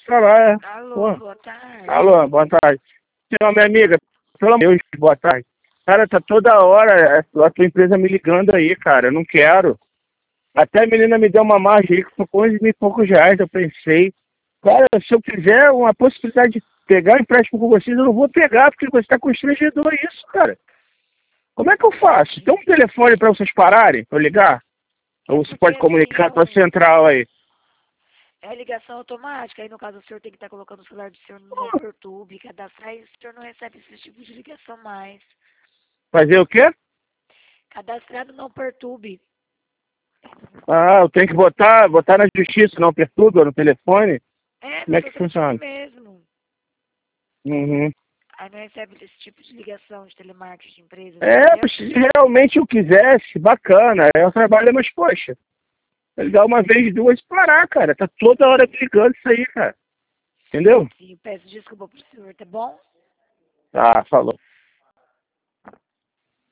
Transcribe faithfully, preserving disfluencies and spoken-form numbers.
falar, é. Alô, Pô. boa tarde. Alô, boa tarde. Não, minha amiga, pelo amor de Deus, boa tarde. Cara, tá toda hora a tua empresa me ligando aí, cara. Eu não quero. Até a menina me deu uma margem aí que foi com onze mil e poucos reais. Eu pensei, cara, se eu quiser uma possibilidade de pegar empréstimo com vocês, eu não vou pegar, porque você tá constrangedor isso, cara. Como é que eu faço? Tem um telefone pra vocês pararem, pra eu ligar? Ou você pode Porque, comunicar assim, com a central aí? é ligação automática. Aí, no caso, o senhor tem que estar colocando o celular do senhor no Perturbe, cadastrar, e o senhor não recebe esse tipo de ligação mais. Fazer o quê? Cadastrado no Perturbe. Ah, eu tenho que botar, botar na justiça, não perturba no telefone? É, Como no é seu que telefone funciona? mesmo. Uhum. Aí não recebe esse tipo de ligação de telemarketing de empresas, É, entendeu? se realmente eu quisesse, bacana. É um trabalho, mas poxa, ele dá uma vez, duas e parar, cara. Tá toda hora me ligando isso aí, cara. Entendeu? Sim, eu peço desculpa pro senhor, tá bom? Ah, falou.